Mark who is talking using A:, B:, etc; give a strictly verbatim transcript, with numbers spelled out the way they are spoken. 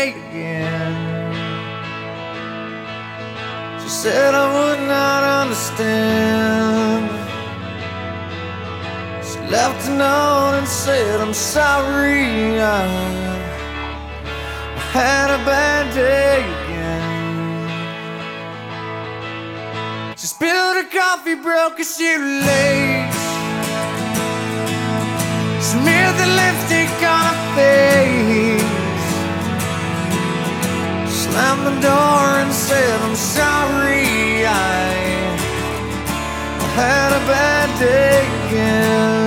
A: day again. She said I would not understand. She left a note and said I'm sorry, I, I had a bad day again. She spilled her coffee, broke her shoelace, smeared the lipstick on her face, slammed the door and said I'm sorry, I, I had a bad day again.